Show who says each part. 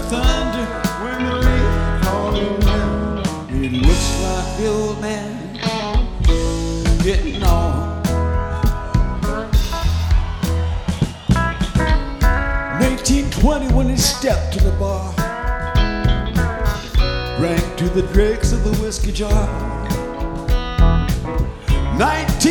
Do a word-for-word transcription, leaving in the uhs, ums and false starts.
Speaker 1: thunder when the lead falling down. It looks like the old man getting on. nineteen twenty when he stepped to the bar, drank to the dregs of the whiskey jar. nineteen